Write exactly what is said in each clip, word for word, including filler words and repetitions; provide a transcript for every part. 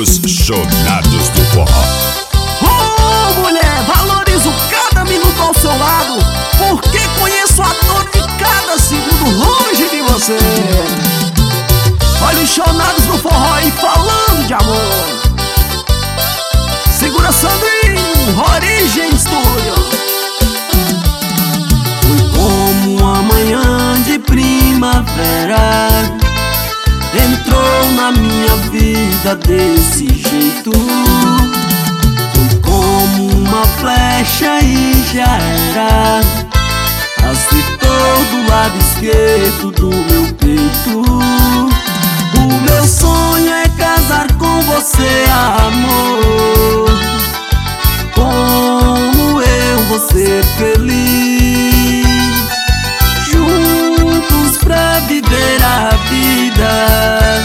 Os Chonados do Forró. Oh, mulher, valorizo cada minuto ao seu lado, porque conheço a dor de cada segundo longe de você. Olha os Chonados do Forró aí falando de amor. Segura Sandrinho, Origem Studio. Foi como uma manhã de primavera, entrou na minha vida desse jeito. Foi como uma flecha e já era, acertou do lado esquerdo do meu peito. O meu sonho é casar com você, amor. Como eu vou ser feliz, juntos pra viver a vida.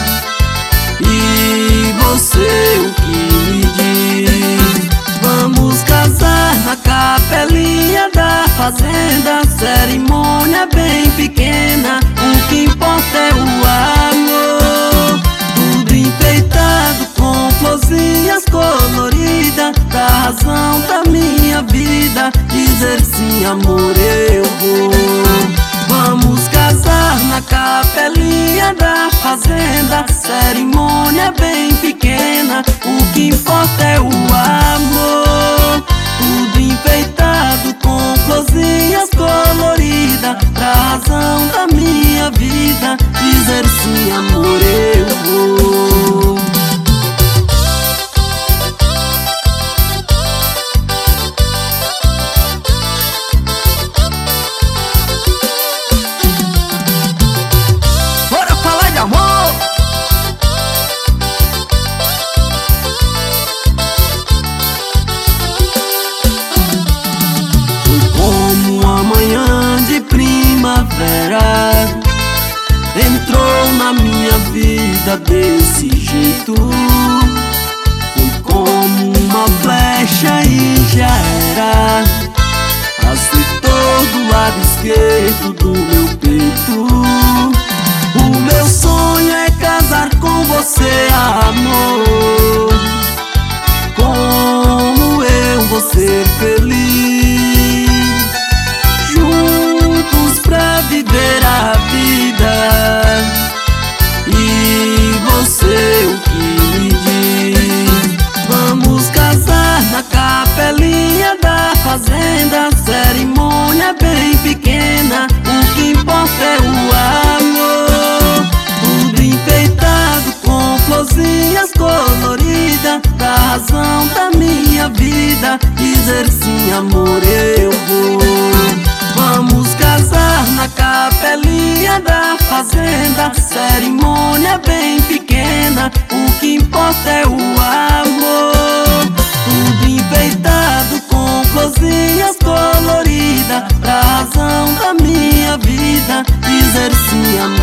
E você o que me diz? Vamos casar na capelinha da fazenda, cerimônia bem pequena, o que importa é o amor. Tudo enfeitado com florzinhas coloridas, da razão da minha vida, dizer sim, amor, eu vou. Vamos casar na capelinha da fazenda, cerimônia bem pequena, o que importa é o amor. Tudo enfeitado com florzinhas coloridas, da razão da minha vida, dizer sim, amor, eu vou. Bora falar de amor. Foi como uma manhã de primavera, entrou na minha vida desse jeito. Foi como uma flecha e já era, acertou do lado esquerdo do meu peito. O meu sonho é casar com você, amor. Como eu vou ser feliz, juntos pra viver a vida. E você o que me diz? Vamos casar na capelinha da fazenda, cerimônia bem pequena, o que importa é o amor. Tudo enfeitado com florzinhas coloridas, da razão da minha vida, dizer sim, amor, eu vou. Vamos casar na capelinha da fazenda, cerimônia bem pequena, o que importa é o amor. Tudo enfeitado com florzinhas coloridas, da razão da minha vida, dizer sim, amor.